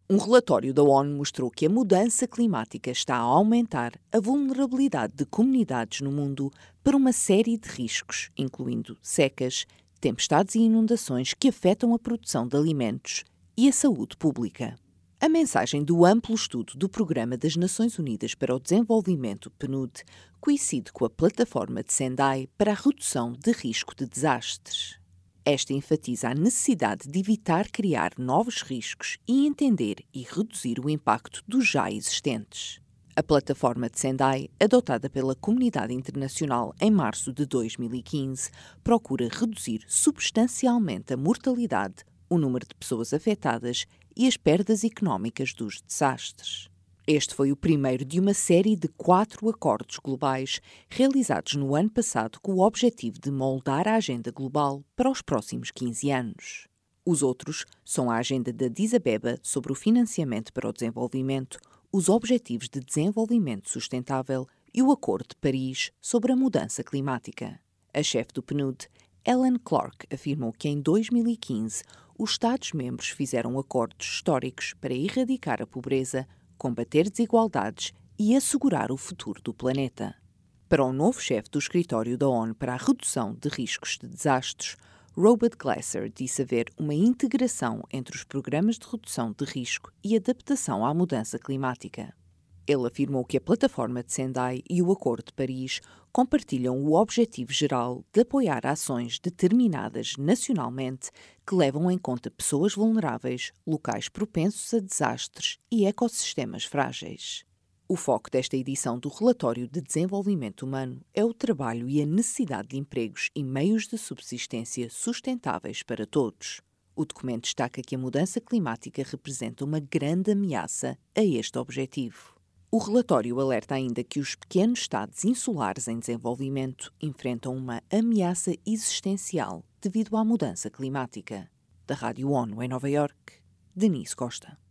Um relatório da ONU mostrou que a mudança climática está a aumentar a vulnerabilidade de comunidades no mundo para uma série de riscos, incluindo secas, tempestades e inundações que afetam a produção de alimentos e a saúde pública. A mensagem do amplo estudo do Programa das Nações Unidas para o Desenvolvimento, PNUD, coincide com a plataforma de Sendai para a redução de risco de desastres. Esta enfatiza a necessidade de evitar criar novos riscos e entender e reduzir o impacto dos já existentes. A plataforma de Sendai, adotada pela comunidade internacional em março de 2015, procura reduzir substancialmente a mortalidade, o número de pessoas afetadas e as perdas económicas dos desastres. Este foi o primeiro de uma série de 4 acordos globais realizados no ano passado com o objetivo de moldar a agenda global para os próximos 15 anos. Os outros são a Agenda de Addis Abeba sobre o financiamento para o desenvolvimento, os Objetivos de Desenvolvimento Sustentável e o Acordo de Paris sobre a mudança climática. A chefe do PNUD, Ellen Clark, afirmou que em 2015 os Estados-membros fizeram acordos históricos para erradicar a pobreza, combater desigualdades e assegurar o futuro do planeta. Para o novo chefe do Escritório da ONU para a Redução de Riscos de Desastres, Robert Glasser disse haver uma integração entre os programas de redução de risco e adaptação à mudança climática. Ele afirmou que a plataforma de Sendai e o Acordo de Paris compartilham o objetivo geral de apoiar ações determinadas nacionalmente que levam em conta pessoas vulneráveis, locais propensos a desastres e ecossistemas frágeis. O foco desta edição do Relatório de Desenvolvimento Humano é o trabalho e a necessidade de empregos e meios de subsistência sustentáveis para todos. O documento destaca que a mudança climática representa uma grande ameaça a este objetivo. O relatório alerta ainda que os pequenos estados insulares em desenvolvimento enfrentam uma ameaça existencial devido à mudança climática. Da Rádio ONU em Nova Iorque, Denise Costa.